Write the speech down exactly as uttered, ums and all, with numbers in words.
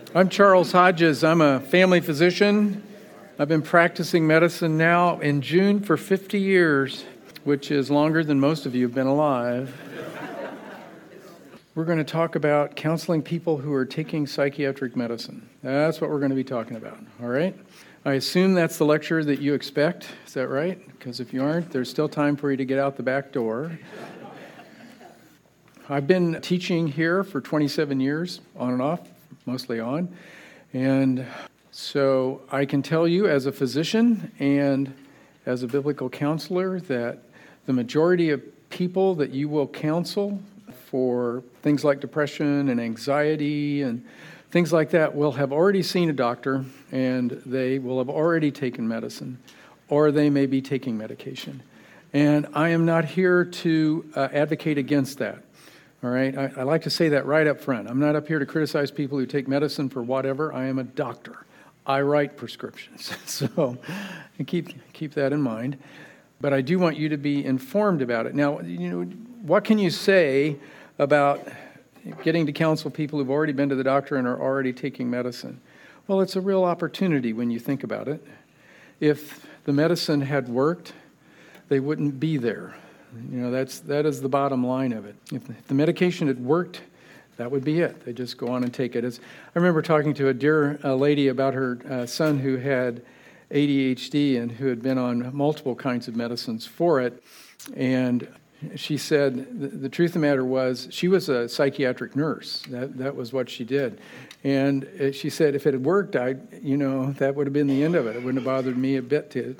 I'm Charles Hodges. I'm a family physician. I've been practicing medicine now in June for fifty years, which is longer than most of you have been alive. We're going to talk about counseling people who are taking psychiatric medicine. That's what we're going to be talking about, all right? I assume that's the lecture that you expect. Is that right? Because if you aren't, there's still time for you to get out the back door. I've been teaching here for twenty-seven years, on and off, mostly on. And so I can tell you as a physician and as a biblical counselor that the majority of people that you will counsel for things like depression and anxiety and things like that will have already seen a doctor, and they will have already taken medicine, or they may be taking medication. And I am not here to uh, advocate against that. All right, I, I like to say that right up front. I'm not up here to criticize people who take medicine for whatever. I am a doctor. I write prescriptions, so keep keep that in mind. But I do want you to be informed about it. Now, you know, what can you say about getting to counsel people who've already been to the doctor and are already taking medicine? Well, it's a real opportunity when you think about it. If the medicine had worked, they wouldn't be there. You know, that's that is the bottom line of it. If, if the medication had worked, that would be it. They just go on and take it. It's, I remember talking to a dear uh, lady about her uh, son who had A D H D and who had been on multiple kinds of medicines for it. And she said the, the truth of the matter was she was a psychiatric nurse. That that was what she did. And she said if it had worked, I, you know, that would have been the end of it. It wouldn't have bothered me a bit to